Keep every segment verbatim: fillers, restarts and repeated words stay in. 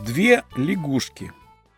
Две лягушки.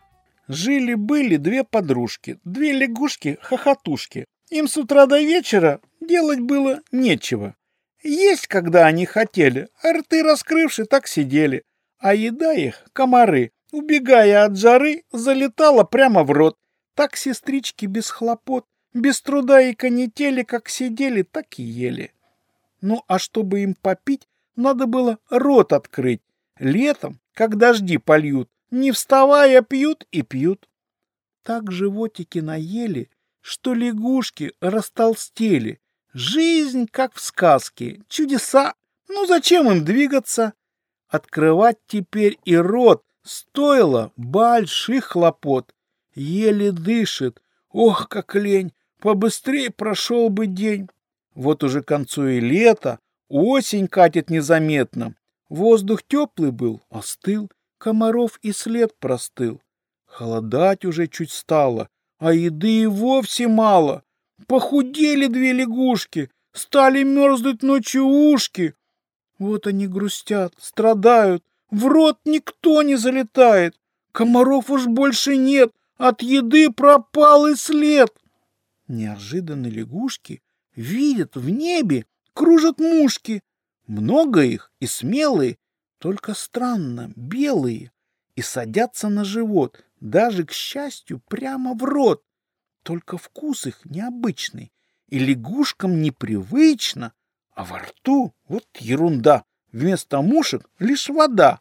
Жили-были две подружки, две лягушки-хохотушки. Им с утра до вечера делать было нечего. Есть, когда они хотели, а рты раскрывши, так сидели. А еда их, комары, убегая от жары, залетала прямо в рот. Так сестрички без хлопот, без труда и канители, как сидели, так и ели. Ну, а чтобы им попить, надо было рот открыть. Летом, как дожди польют, не вставая пьют и пьют. Так животики наели, что лягушки растолстели. Жизнь, как в сказке, чудеса. Ну, зачем им двигаться? Открывать теперь и рот стоило больших хлопот. Еле дышит. Ох, как лень! Побыстрее прошел бы день. Вот уже к концу и лето, осень катит незаметно. Воздух теплый был, остыл, комаров и след простыл. Холодать уже чуть стало, а еды и вовсе мало. Похудели две лягушки, стали мерзнуть ночью ушки. Вот они грустят, страдают, в рот никто не залетает. Комаров уж больше нет, от еды пропал и след. Неожиданно лягушки видят в небе, кружат мушки. Много их и смелые, только странно, белые, и садятся на живот, даже, к счастью, прямо в рот. Только вкус их необычный, и лягушкам непривычно, а во рту вот ерунда, вместо мушек лишь вода.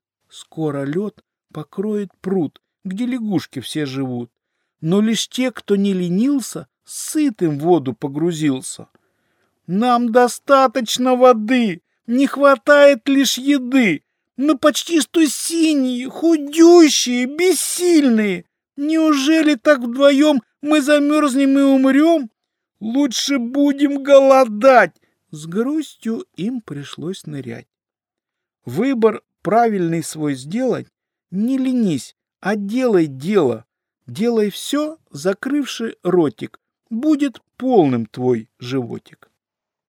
Скоро лед покроет пруд, где лягушки все живут, но лишь те, кто не ленился, сытым в воду погрузился. Нам достаточно воды, не хватает лишь еды. Мы почти что синие, худющие, бессильные. Неужели так вдвоем мы замерзнем и умрем? Лучше будем голодать. С грустью им пришлось нырять. Выбор правильный свой сделать не ленись, а делай дело. Делай все, закрывши ротик. Будет полным твой животик.